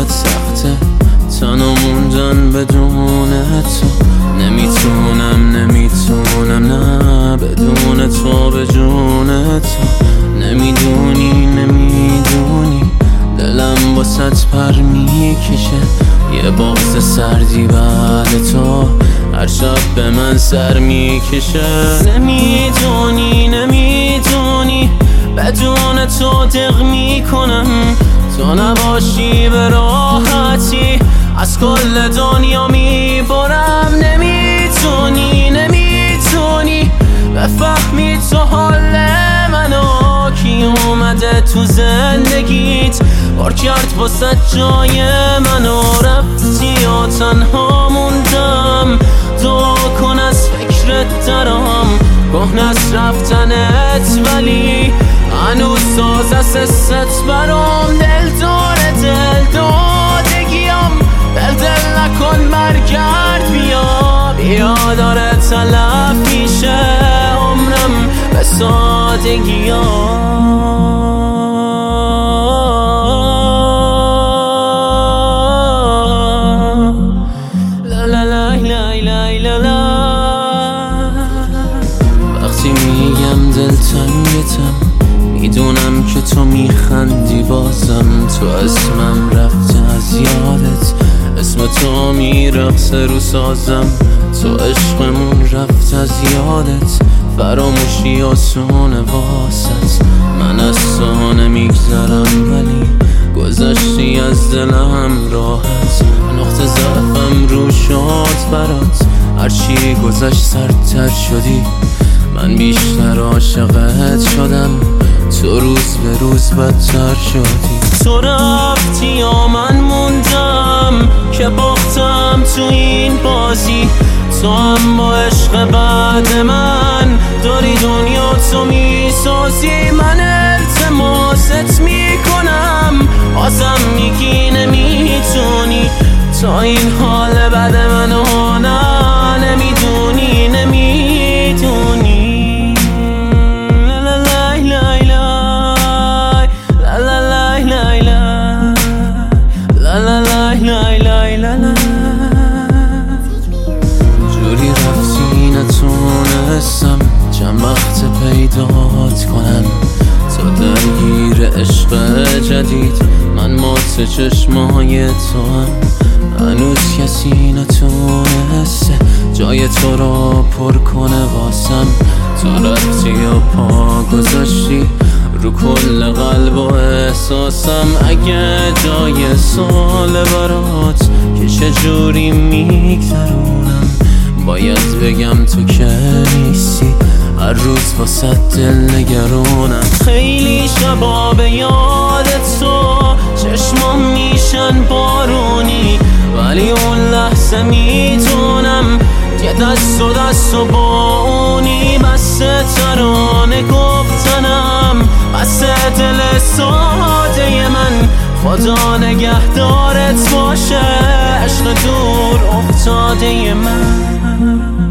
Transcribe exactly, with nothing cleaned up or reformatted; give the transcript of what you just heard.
چقدر سخته تنها موندن بدون تو. نمیتونم نمیتونم نه بدون تو به جون تو. نمیدونی نمیدونی دلم واسط پر میکشه. یه باغز سردی بعد تو هر شب به من سر میکشه. نمیدونی نمیدونی بدون تو دق میکنم. تو نباشی به راحتی از کل دنیا میبرم. نمیتونی نمیتونی بفهمی تو حال منو. کی اومده تو زندگیت بار کرد واسه جای منو. رفتی یا تنها موندم دعا کن از فکرت درام. کهنست رفتنت ولی هنوز ساز از حست برام. دل داره دل دادگیم دل دل نکن برگرد بیا. بیا داره تلف میشه عمرم به سادگی ها. وقتی میگم دلتنگتم میدونم که تو میخندی بازم. تو اسمم رفته از یادت اسم تو میرقصه رو سازم. تو عشقمون رفت از یادت فراموشی آسونه واسط. من از تو نمیگذرم ولی گذشتی از دلم راحت. نقطه ضعفم رو شد برات هرچی گذشت سردتر شدی. من بیشتر عاشقت شدم تو روز به روز بدتر شدی. تو رفتی یا من موندم که باختم تو این بازی. تو هم با عشق بعد من داری دنیا تو میسازی. من التماست میکنم بازم میگی نمیتونی. تا این حال بعد منو نه نمیدونی نمیدونی. جوری رفتی نتونستم چند وقت پیدات کنم. تو درگیر عشق جدید من مات چشمای تو هم. هنوز کسی نتونسته جای تو را پر کنه واسم. تو رفتی و پا گذاشتی رو کل قلب و احساسم. اگه جای سال برات که چجوری میگذرونم باید بگم تو که نیستی. هر روز واسه دل نگرونم. خیلی شبا به یادت تو چشمام میشن بارونی ولی اون لحظه میدونم یه دست و دست و با اونی. بس ترانه گفتنم بس دل ساده من. خدا نگهدارت باشه عشق دور افتاده من.